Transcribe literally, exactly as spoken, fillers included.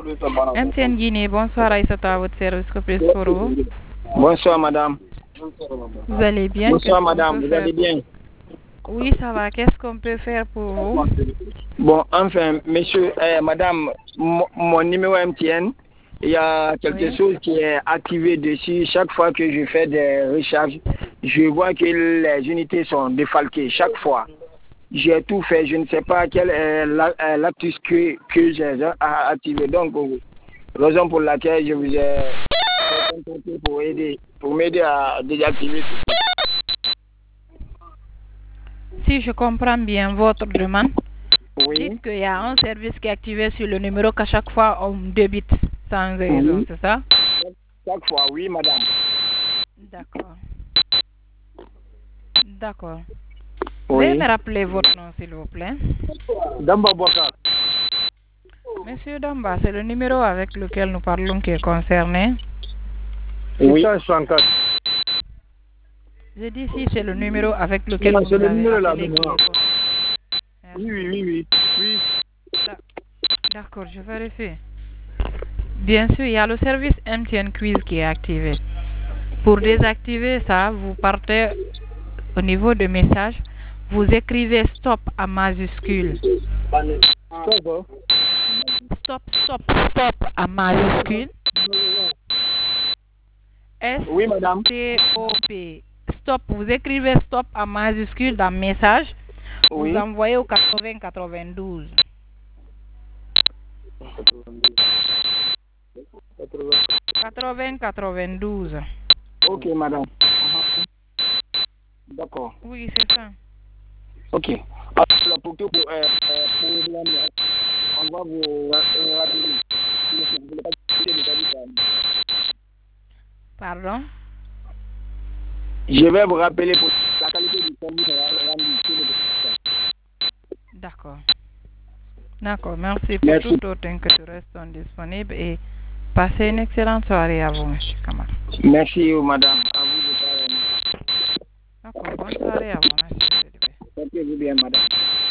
M T N Guinée, bonsoir Aïssata, à votre service, que puis-je pour vous? Bonsoir madame. Vous allez bien? Bonsoir madame, vous allez bien? Oui, ça va. Qu'est-ce qu'on peut faire pour vous? Bon, enfin, monsieur, euh, madame, mon, mon numéro M T N, il y a quelque Oui. chose qui est activé dessus. Chaque fois que je fais des recharges, je vois que les unités sont défalquées chaque fois. J'ai tout fait, je ne sais pas quel est l'actus que, que j'ai activé. Donc, raison pour laquelle je vous ai contacté pour aider, pour m'aider à désactiver tout. Si je comprends bien votre demande, Oui. dites qu'il y a un service qui est activé sur le numéro qu'à chaque fois on débite sans raison, Oui. c'est ça? Chaque fois, oui, madame. D'accord. D'accord. Oui. Veuillez me rappeler votre nom, s'il vous plaît. Damba Bokar. Monsieur Damba, c'est le numéro avec lequel nous parlons qui est concerné. Oui. Je dis si c'est le numéro avec lequel Non, vous c'est le avez numéro là, appelé. maintenant. qui est- Oui, oui, oui, oui. oui. D'accord, je vérifie. Bien sûr, il y a le service M T N Quiz qui est activé. Pour désactiver ça, vous partez au niveau de message, vous écrivez stop en majuscule. Stop. Stop, stop, stop en majuscule. S Oui, madame. T O P. Stop, vous écrivez stop en majuscule dans message. Oui. Vous envoyez au quatre-vingts quatre-vingt-douze. quatre-vingts quatre-vingt-douze. Ok, madame. D'accord. Oui, c'est ça. Ok. Alors, pour tout pour, euh, euh, problème, on va vous euh, rappeler. Pardon? Je vais vous rappeler pour la qualité du service. D'accord. D'accord, merci pour Merci. tout autant que tu restes disponible et passez une excellente soirée à vous, monsieur Kamara. Merci, madame. À vous de parler. D'accord, bonne soirée à vous, monsieur. Portez-vous bien, madame.